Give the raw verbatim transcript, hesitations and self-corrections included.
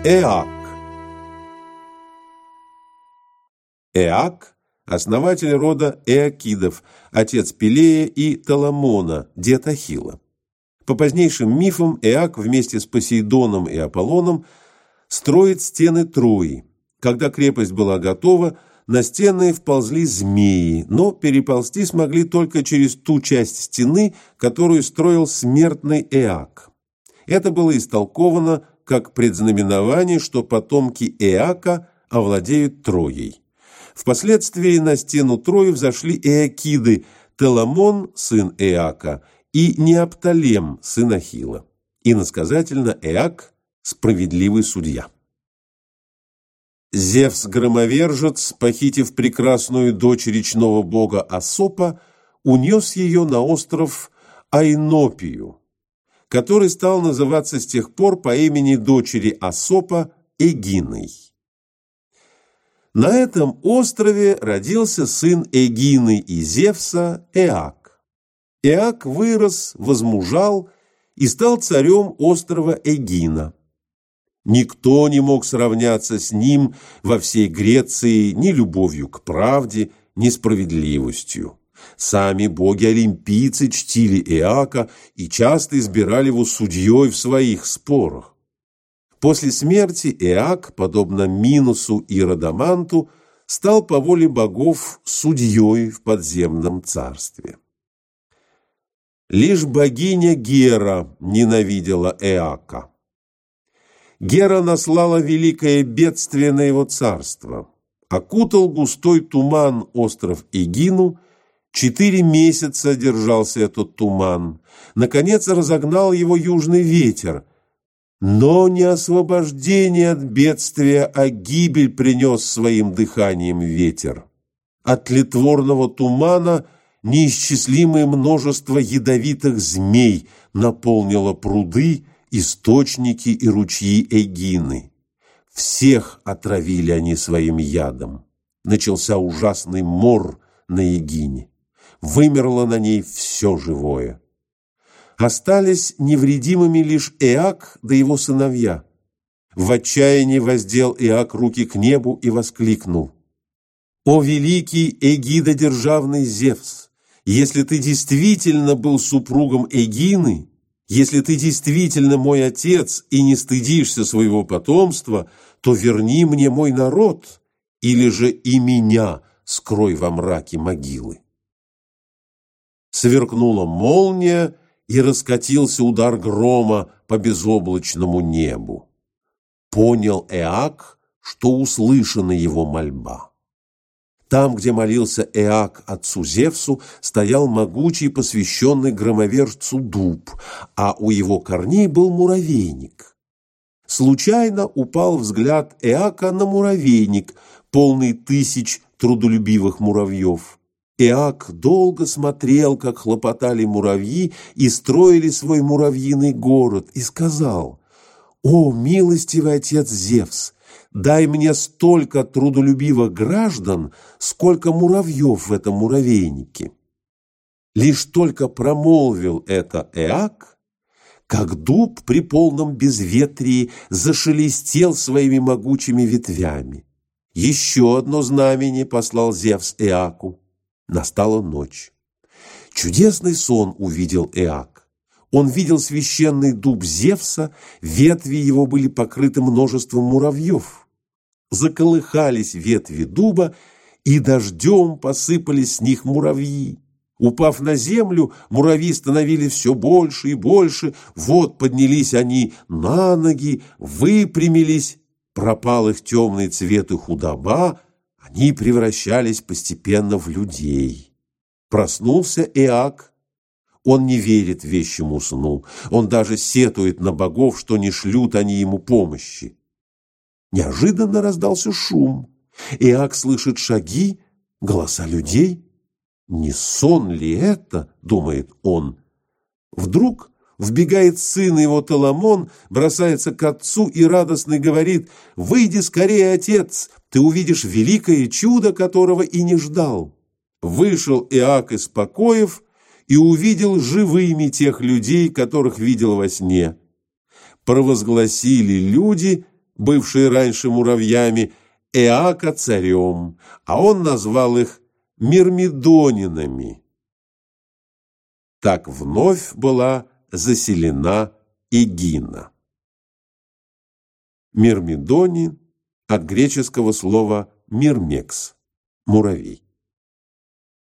Эак. Эак – основатель рода Эакидов, отец Пелея и Таламона, дед Ахилла. По позднейшим мифам, Эак вместе с Посейдоном и Аполлоном строит стены Трои. Когда крепость была готова, на стены вползли змеи, но переползти смогли только через ту часть стены, которую строил смертный Эак. Это было истолковано как предзнаменование, что потомки Эака овладеют Троей. Впоследствии на стену Трои взошли Эакиды, Теламон, сын Эака, и Неоптолем, сын Ахилла. Иносказательно, Эак – справедливый судья. Зевс-громовержец, похитив прекрасную дочь речного бога Асопа, унес ее на остров Айнопию, который стал называться с тех пор по имени дочери Асопа Эгиной. На этом острове родился сын Эгины и Зевса Эак. Эак вырос, возмужал и стал царем острова Эгина. Никто не мог сравняться с ним во всей Греции ни любовью к правде, ни справедливостью. Сами боги-олимпийцы чтили Эака и часто избирали его судьей в своих спорах. После смерти Эак, подобно Минусу и Радаманту, стал по воле богов судьей в подземном царстве. Лишь богиня Гера ненавидела Эака. Гера наслала великое бедствие на его царство. Окутал густой туман остров Эгину. Четыре месяца держался этот туман. Наконец разогнал его южный ветер. Но не освобождение от бедствия, а гибель принес своим дыханием ветер. От тлетворного тумана неисчислимое множество ядовитых змей наполнило пруды, источники и ручьи Эгины. Всех отравили они своим ядом. Начался ужасный мор на Эгине. Вымерло на ней все живое. Остались невредимыми лишь Эак да его сыновья. В отчаянии воздел Эак руки к небу и воскликнул: «О великий эгидодержавный Зевс! Если ты действительно был супругом Эгины, если ты действительно мой отец и не стыдишься своего потомства, то верни мне мой народ, или же и меня скрой во мраке могилы». Сверкнула молния, и раскатился удар грома по безоблачному небу. Понял Эак, что услышана его мольба. Там, где молился Эак отцу Зевсу, стоял могучий, посвященный громовержцу дуб, а у его корней был муравейник. Случайно упал взгляд Эака на муравейник, полный тысяч трудолюбивых муравьев. Эак долго смотрел, как хлопотали муравьи и строили свой муравьиный город, и сказал: «О, милостивый отец Зевс, дай мне столько трудолюбивых граждан, сколько муравьев в этом муравейнике». Лишь только промолвил это Эак, как дуб при полном безветрии зашелестел своими могучими ветвями. Еще одно знамение послал Зевс Эаку. Настала ночь. Чудесный сон увидел Эак. Он видел священный дуб Зевса, ветви его были покрыты множеством муравьев. Заколыхались ветви дуба, и дождем посыпались с них муравьи. Упав на землю, муравьи становились все больше и больше. Вот поднялись они на ноги, выпрямились, пропал их темный цвет и худоба, они превращались постепенно в людей. Проснулся Эак. Он не верит вещему сну. Он даже сетует на богов, что не шлют они ему помощи. Неожиданно раздался шум. Эак слышит шаги, голоса людей. «Не сон ли это?» – думает он. Вдруг вбегает сын его Теламон, бросается к отцу и радостно говорит: «Выйди скорее, отец, ты увидишь великое чудо, которого и не ждал». Вышел Эак из покоев и увидел живыми тех людей, которых видел во сне. Провозгласили люди: бывшие раньше муравьями, Эака царем, а он назвал их мирмидонинами. Так вновь была заселена Эгина. Мирмидонин от греческого слова «мирмекс» – муравей.